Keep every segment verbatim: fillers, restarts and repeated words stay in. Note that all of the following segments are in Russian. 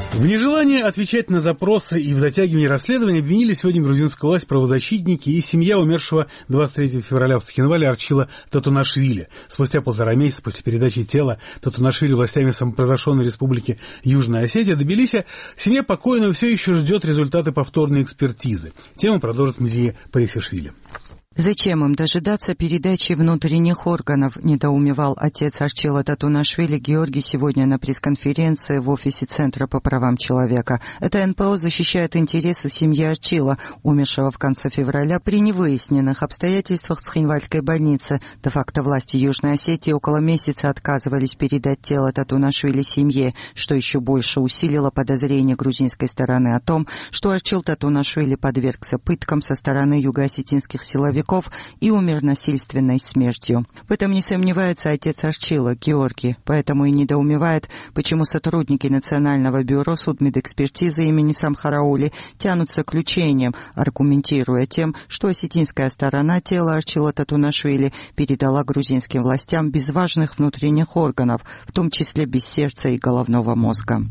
В нежелании отвечать на запросы и в затягивании расследования обвинили сегодня грузинскую власть правозащитники и семья умершего двадцать третьего февраля в Цхинвале Арчила Татунашвили. Спустя полтора месяца после передачи тела Татунашвили властями самопровозглашенной республики Южная Осетия Тбилиси, семья покойного все еще ждет результаты повторной экспертизы. Тему продолжит Мзия Парисишвили. Зачем им дожидаться передачи внутренних органов, недоумевал отец Арчила Татунашвили Георгий сегодня на пресс-конференции в офисе Центра по правам человека. Это эн пэ о защищает интересы семьи Арчила, умершего в конце февраля при невыясненных обстоятельствах в Цхинвальской больнице. Де-факто власти Южной Осетии около месяца отказывались передать тело Татунашвили семье, что еще больше усилило подозрение грузинской стороны о том, что Арчил Татунашвили подвергся пыткам со стороны юго-осетинских силовиков и умер насильственной смертью. В этом не сомневается отец Арчила, Георгий, поэтому и недоумевает, почему сотрудники Национального бюро судмедэкспертизы имени Самхараули тянутся к заключениям, аргументируя тем, что осетинская сторона тела Арчила Татунашвили передала грузинским властям без важных внутренних органов, в том числе без сердца и головного мозга.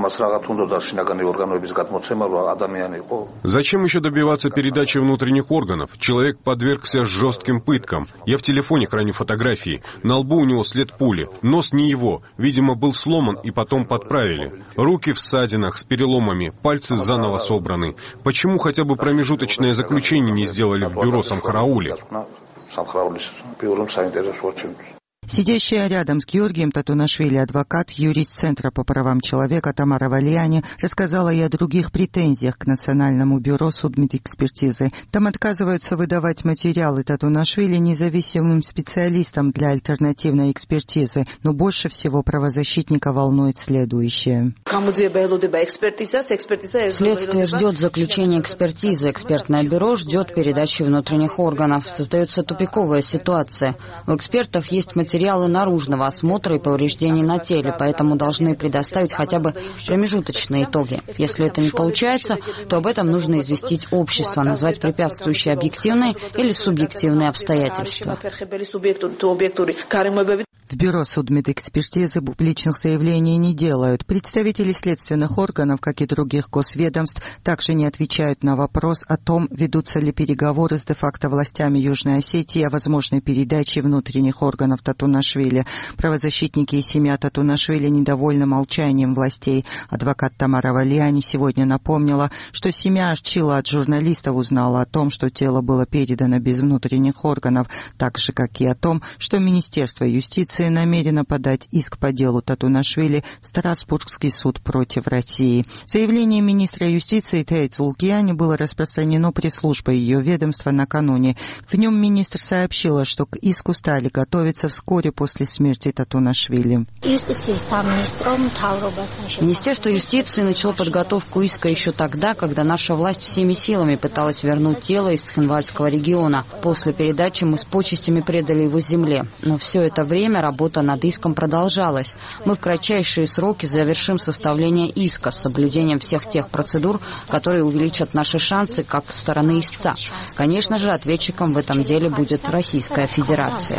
Зачем еще добиваться передачи внутренних органов? Человек подвергся жестким пыткам. Я в телефоне храню фотографии. На лбу у него след пули. Нос не его. Видимо, был сломан и потом подправили. Руки в ссадинах с переломами. Пальцы заново собраны. Почему хотя бы промежуточное заключение не сделали в бюро Самхараули? Сидящая рядом с Георгием Татунашвили адвокат, юрист Центра по правам человека Тамара Валиани рассказала и о других претензиях к Национальному бюро судмедэкспертизы. Там отказываются выдавать материалы Татунашвили независимым специалистам для альтернативной экспертизы, но больше всего правозащитника волнует следующее. Следствие ждет заключения экспертизы, экспертное бюро ждет передачи внутренних органов. Создается тупиковая ситуация. У экспертов есть материалы материалы наружного осмотра и повреждений на теле, поэтому должны предоставить хотя бы промежуточные итоги. Если это не получается, то об этом нужно известить общество, назвать препятствующие объективные или субъективные обстоятельства. В бюро судмедэкспертизы публичных заявлений не делают. Представители следственных органов, как и других госведомств, также не отвечают на вопрос о том, ведутся ли переговоры с де-факто властями Южной Осетии о возможной передаче внутренних органов Татунашвили. Правозащитники и семья Татунашвили недовольны молчанием властей. Адвокат Тамара Валиани сегодня напомнила, что семья Арчила от журналистов узнала о том, что тело было передано без внутренних органов, так же, как и о том, что Министерство юстиции намерено подать иск по делу Татунашвили в Страсбургский суд против России. Заявление министра юстиции Тейт Зулкияни было распространено пресс-службой ее ведомства накануне. В нем министр сообщила, что к иску стали готовиться вскоре после смерти Татунашвили. Министерство юстиции начало подготовку иска еще тогда, когда наша власть всеми силами пыталась вернуть тело из Цхинвальского региона. После передачи мы с почестями предали его земле. Но все это время работа над иском продолжалась. Мы в кратчайшие сроки завершим составление иска с соблюдением всех тех процедур, которые увеличат наши шансы как стороны истца. Конечно же, ответчиком в этом деле будет Российская Федерация.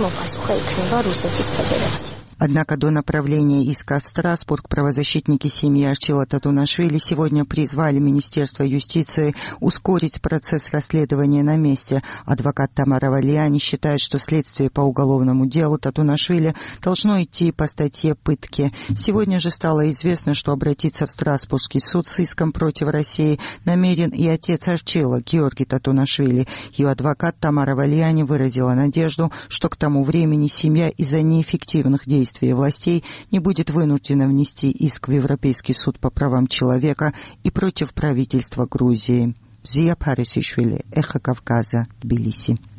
Однако до направления иска в Страсбург правозащитники семьи Арчила Татунашвили сегодня призвали Министерство юстиции ускорить процесс расследования на месте. Адвокат Тамара Валиани считает, что следствие по уголовному делу Татунашвили должно идти по статье «Пытки». Сегодня же стало известно, что обратиться в Страсбургский суд с иском против России намерен и отец Арчила, Георгий Татунашвили. Ее адвокат Тамара Валиани выразила надежду, что к тому времени семья из-за неэффективных действий властей не будет вынуждена внести иск в Европейский суд по правам человека и против правительства Грузии. Мзия Парисишвили, Эхо Кавказа, Тбилиси.